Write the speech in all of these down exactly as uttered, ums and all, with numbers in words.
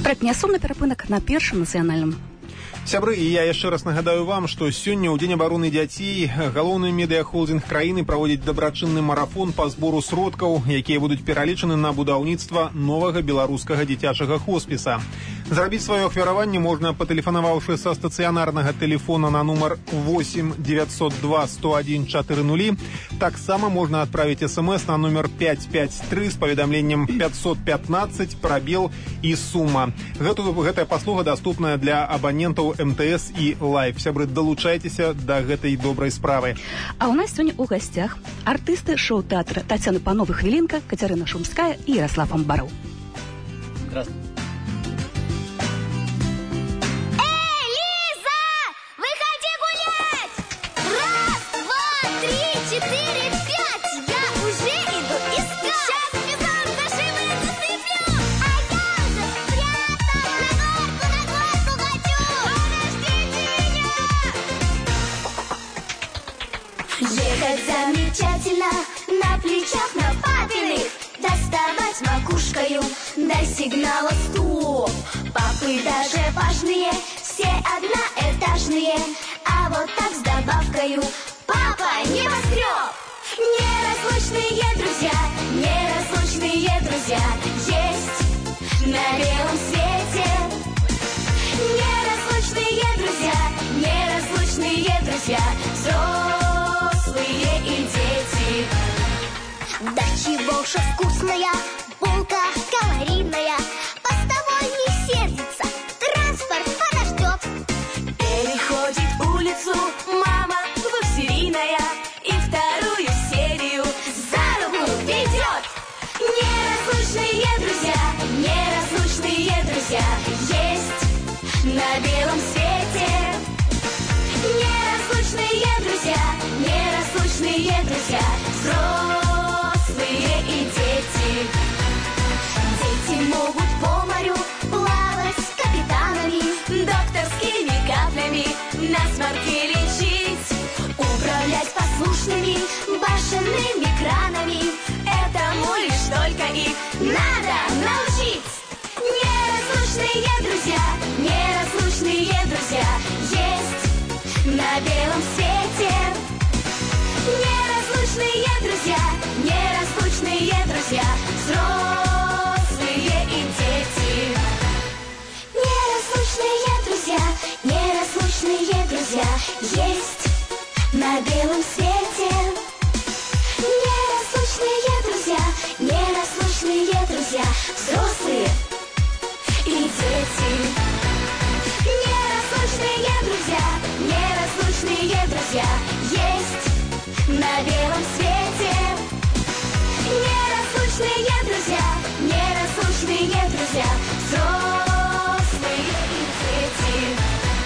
Браць сумны перапынак на першым нацыянальным. Сябры, і я яшчэ раз нагадаю вам, што сёння ў Дзень абароны дзяцей галоўны медыяхолдинг краіны праводзіць дабрачынны марафон па збору сродкаў, якія будуць пералічаны на будаўніцтва новага беларускага дзіцячага хоспіса. Зрабіць сваё ахвяраванне можна, патэлефанаваўшы са стацыянарнага тэлефона на нумар восемь девятьсот два сто один четыре нули. Таксама можна адправіць смс на нумер пять пять три з паведамленнем пятьсот пятнадцать прабел і сума. Гэту, гэтая паслуга даступная для абанентаў эм тэ эс і Лайф. Сябры, далучайцеся да гэтай добрай справы. А ў нас сёння ў гасцях артысты шоу-тэатра Тацяна Панова Хвілінка, Кацярына Шумская і Ярослав Амбаров. Здравствуйте. Замечательно, на плечах на папиных доставать макушкою до сигнала стоп. Папы даже важные, все одноэтажные, а вот так с добавкою папа небоскреб. Неразлучные друзья, неразлучные друзья есть на белом свете. Неразлучные друзья, неразлучные друзья, взрослые и дети. Да чего ж вкусная, булка калорийная, постовой не сердится, транспорт подождет. Переходит улицу мама двухсерийная и вторую серию за руку ведет. Неразлучные друзья, неразлучные друзья есть на белом свете. Неразлучные друзья, неразлучные друзья, взрослые и дети. Дети могут по морю плавать с капитанами, докторскими каплями насморки лечить, управлять послушными башенными кранами. Этому лишь только их надо научить. Неразлучные друзья, неразлучные друзья есть на белом свете. Неразлучные друзья, неразлучные друзья, взрослые и дети. Неразлучные друзья, неразлучные друзья есть на белом свете. Неразлучные друзья, неразлучные друзья, взрослые и дети. Неразлучные друзья, неразлучные друзья есть на белом свете. Неразлучные друзья, неразлучные друзья, взрослые и дети.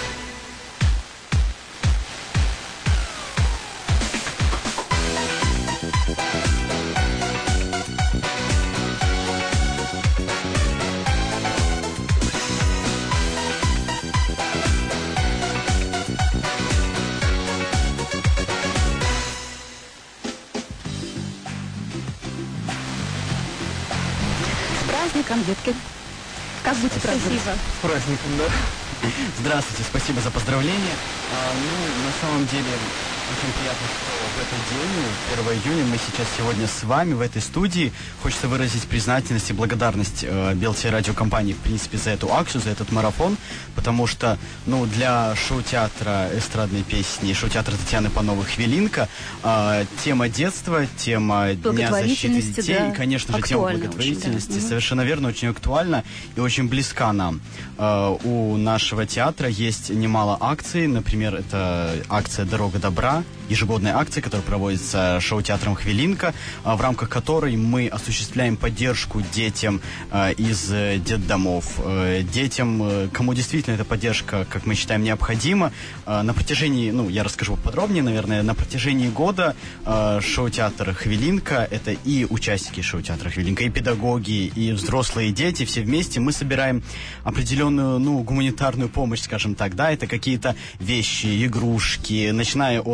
Праздником, детки. Как будете праздновать? С праздником, да. Здравствуйте, спасибо за поздравления. А, ну, на самом деле, очень приятно, что в этот день, первого июня, мы сейчас сегодня с вами в этой студии. Хочется выразить признательность и благодарность э, Белтелерадиокомпании, в принципе, за эту акцию, за этот марафон, потому что, ну, для шоу-театра эстрадной песни, шоу-театра Татьяны Пановой «Хвилинка» э, тема детства, тема Дня защиты детей, да, и, конечно же, тема благотворительности, очень, да. Совершенно верно, очень актуальна и очень близка нам. Э, у нашего театра есть немало акций, например, это акция «Дорога добра», ежегодная акция, которая проводится шоу-театром «Хвилинка», в рамках которой мы осуществляем поддержку детям из детдомов, детям, кому действительно эта поддержка, как мы считаем, необходима. На протяжении, ну, я расскажу подробнее, наверное, на протяжении года шоу-театр «Хвилинка», это и участники шоу-театра «Хвилинка», и педагоги, и взрослые дети, все вместе мы собираем определенную, ну, гуманитарную помощь, скажем так, да, это какие-то вещи, игрушки, начиная от фломастеров,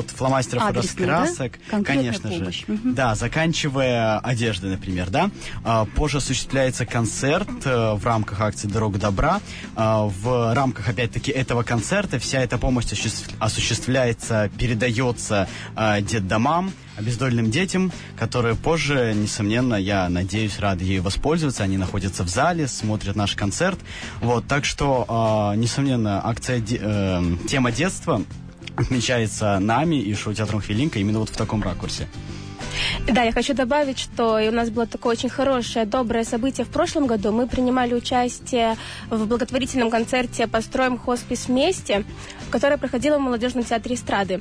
фломастеров и раскрасок, да? конечно помощь. же. Угу. Да, заканчивая одеждой, например, да. Позже осуществляется концерт в рамках акции «Дорога добра». В рамках, опять-таки, этого концерта вся эта помощь осуществляется, передается детдомам, обездоленным детям, которые позже, несомненно, я надеюсь, рады ею воспользоваться. Они находятся в зале, смотрят наш концерт. Вот, так что, э, несомненно, акция э, «Тема детства» отмечается нами и шоу-театром «Хвилинка» именно вот в таком ракурсе. Да, я хочу добавить, что у нас было такое очень хорошее, доброе событие в прошлом году. Мы принимали участие в благотворительном концерте «Построим хоспис вместе», которое проходило в молодежном театре эстрады.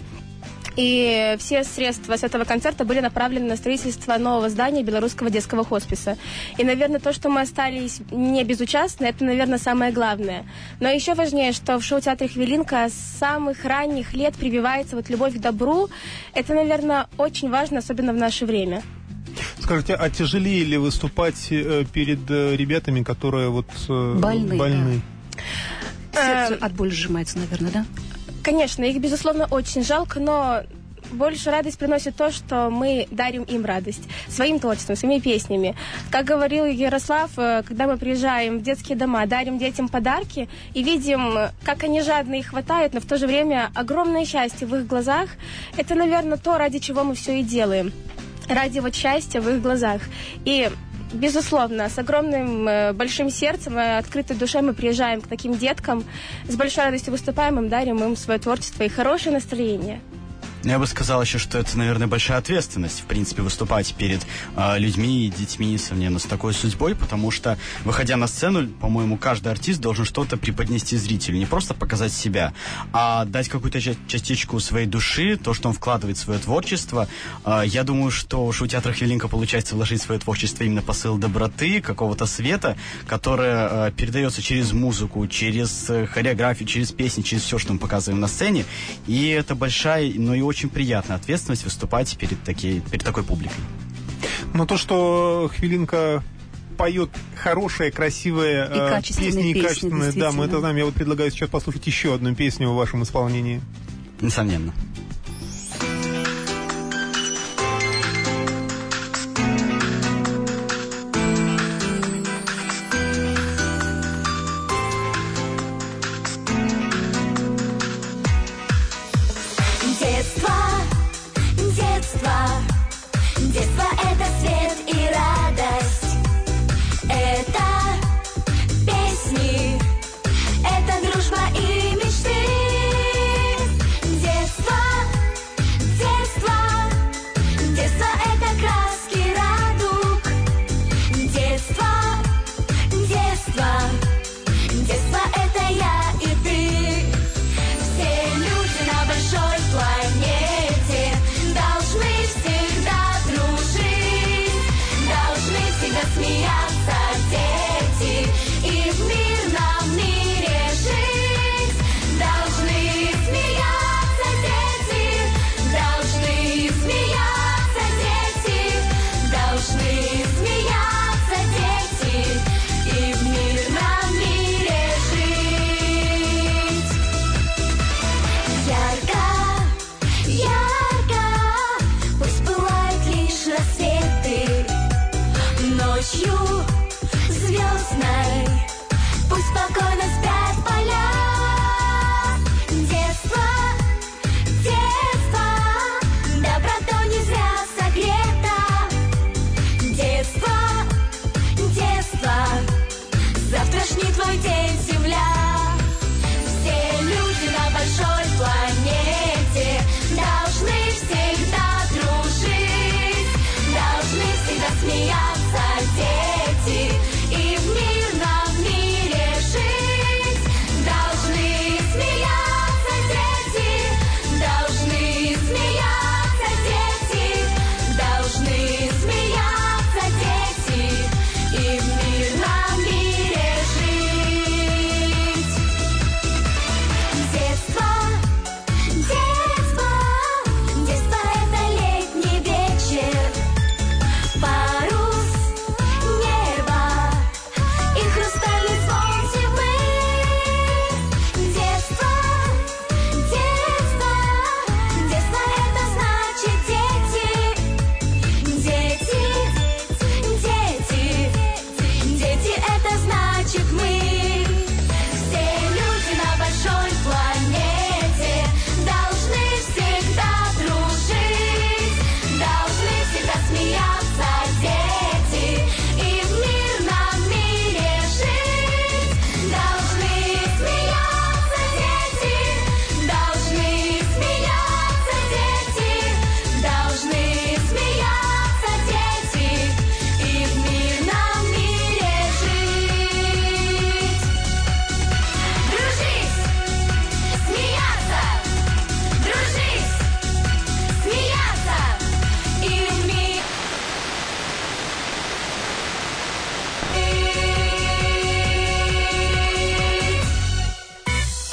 И все средства с этого концерта были направлены на строительство нового здания белорусского детского хосписа. И, наверное, то, что мы остались не безучастны, это, наверное, самое главное. Но еще важнее, что в шоу-театре «Хвилинка» с самых ранних лет прививается вот любовь к добру. Это, наверное, очень важно, особенно в наше время. Скажите, а тяжелее ли выступать перед ребятами, которые вот больны? больны? Да. Сердце от боли сжимается, наверное, да? Конечно, их, безусловно, очень жалко, но больше радость приносит то, что мы дарим им радость своим творчеством, своими песнями. Как говорил Ярослав, когда мы приезжаем в детские дома, дарим детям подарки и видим, как они жадно их хватают, но в то же время огромное счастье в их глазах, это, наверное, то, ради чего мы все и делаем. Ради вот счастья в их глазах. И безусловно, с огромным э, большим сердцем и открытой душой мы приезжаем к таким деткам, с большой радостью выступаем им, дарим им свое творчество и хорошее настроение. Я бы сказал еще, что это, наверное, большая ответственность, в принципе, выступать перед э, людьми и детьми, несомненно, с такой судьбой, потому что, выходя на сцену, по-моему, каждый артист должен что-то преподнести зрителю, не просто показать себя, а дать какую-то частичку своей души, то, что он вкладывает в свое творчество. Э, я думаю, что у шоу-театра «Хвилинка» получается вложить в свое творчество именно посыл доброты, какого-то света, которое э, передается через музыку, через э, хореографию, через песни, через все, что мы показываем на сцене, и это большая, но и очень очень приятная ответственность выступать перед, такие, перед такой публикой. Но то, что «Хвилинка» поет хорошие, красивые и э, качественные песни, песни, и качественные, да, мы это знаем. Я вот предлагаю сейчас послушать еще одну песню в вашем исполнении. Несомненно. Детство — это свет и радость, это песни, это дружба и мечты. Детство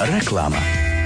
Реклама.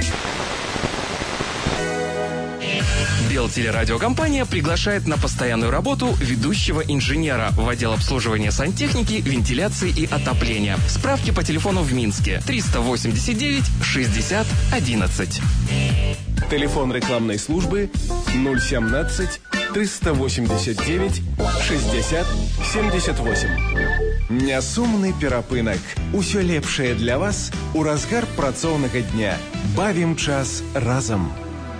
Белтелерадиокомпания приглашает на постоянную работу ведущего инженера в отдел обслуживания сантехники, вентиляции и отопления. Справки по телефону в Минске триста восемьдесят девять шестьдесят одиннадцать. Телефон рекламной службы ноль семнадцать триста восемьдесят девять шестьдесят семьдесят восемь. Нясумны перапынак. Усё лепшае для вас у разгар працоўнага дня. Бавім час разам.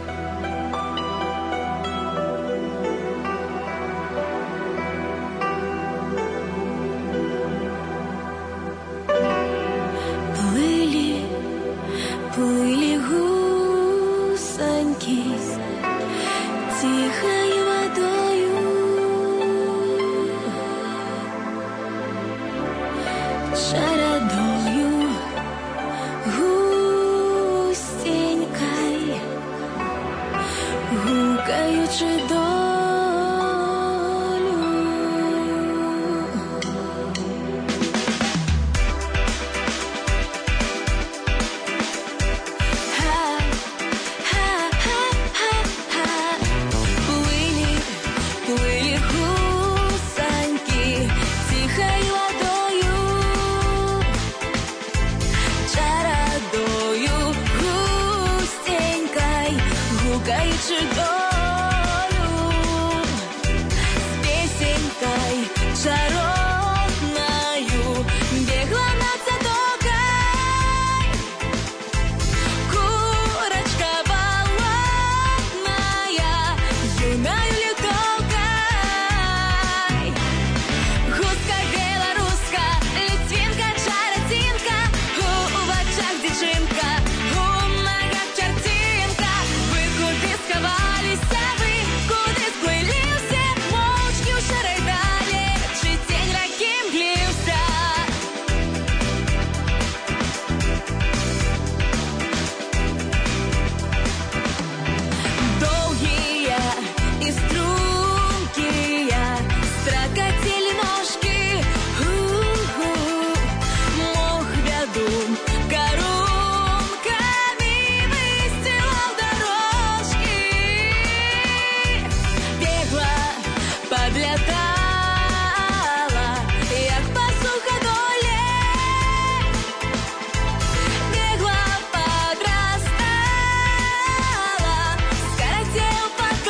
Плыли, плыли гусаньки тихой водою. Шарадою густенькой, гукаючи долю. Ха-ха-ха-ха-ха. Плыли, плыли гусаньки тихой водою. Шарадою густенькой, гукаючи долю. С песенькой шародною бегла над затокой курочка болотная, юною летолкой. Гуска белоруска, литвинка, чародинка, у очах дівчинка, у ногах чартинка. Ви куди сховалися, ви куди сплилися, мовчки у шарай далі, чи тінь раким глівся. Долгие и стрункие строкатили ножки, у-у, мох вядун коронками выстилал дорожки. Бегла, подлетала, як по суходоле. Бегла, подрастала, скоротел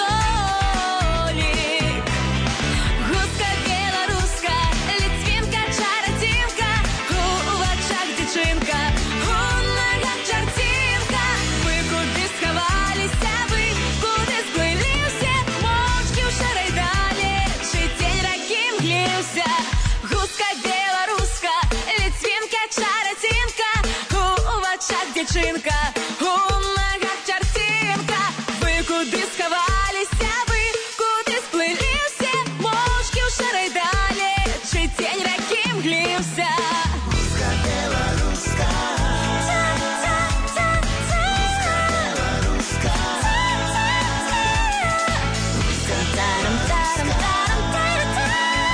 подолик. Гуска белоруска, литвинка, чародинка, у очах дівчинка, у ногах чартинка. Ви куди сховалися, ви куди сплилися, мовчки у шарай далі, чи тінь раким глівся. Гуска белоруска, литвинка, чародинка, у очах дівчинка, у ногах чартинка. Ви куди сховалися, ви куди сплилися, мовчки у шарай далі, чи тінь раким глівся. Гуска белоруска, ца-ца-ца-ца. Гуска белоруска, гуска тарам-тарам-тарам-тарам-тарам.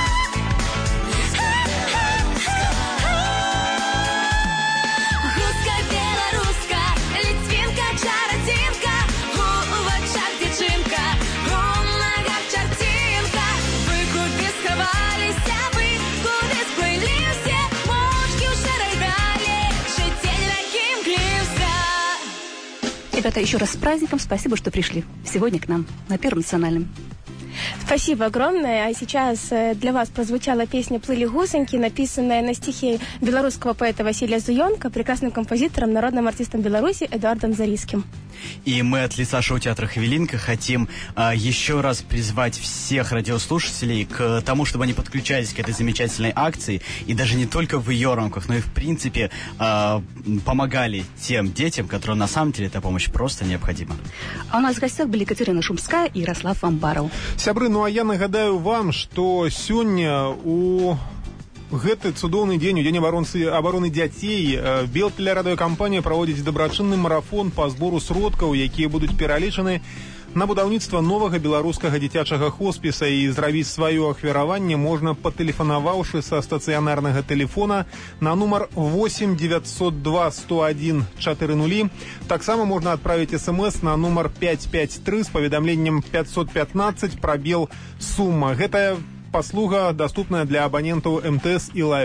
Гуска белоруска, литвинка, чародинка, у очах дівчинка, у ногах чартинка. Ви куди сховалися, ви куди сплилися, мовчки у шарай далі, чи тінь раким глівся. Ребята, еще раз с праздником. Спасибо, что пришли сегодня к нам на Первом национальном. Спасибо огромное. А сейчас э, для вас прозвучала песня «Плыли гусеньки», написанная на стихи белорусского поэта Василия Зуенко, прекрасным композитором, народным артистом Беларуси Эдуардом Зарийским. И мы от лица шоу-театра «Хвилинка» хотим а, еще раз призвать всех радиослушателей к тому, чтобы они подключались к этой замечательной акции, и даже не только в ее рамках, но и в принципе а, помогали тем детям, которым на самом деле эта помощь просто необходима. А у нас в гостях были Катерина Шумская и Ярослав Амбаров. Сябры, ну а я нагадаю вам, что сегодня у гэты цудоўны дзень, у дзень абароны дзяцей, Белтелерадыёкампанія праводзіць дабрачынны марафон па збору сродкаў, якія будуць пералічаны На будаўніцтва новага беларускага дзіцячага хоспіса і зрабіць сваё ахвяраванне можна, патэлефанаваўшы са стацыянарнага тэлефона на нумар восемь девятьсот два сто один чатыры нулі. Таксама можна адправіць смс на нумар пять пять три з паведамленнем пятьсот пятнадцать пробел сумма. Гэтая паслуга даступная для абанентаў эм тэ эс і лайф.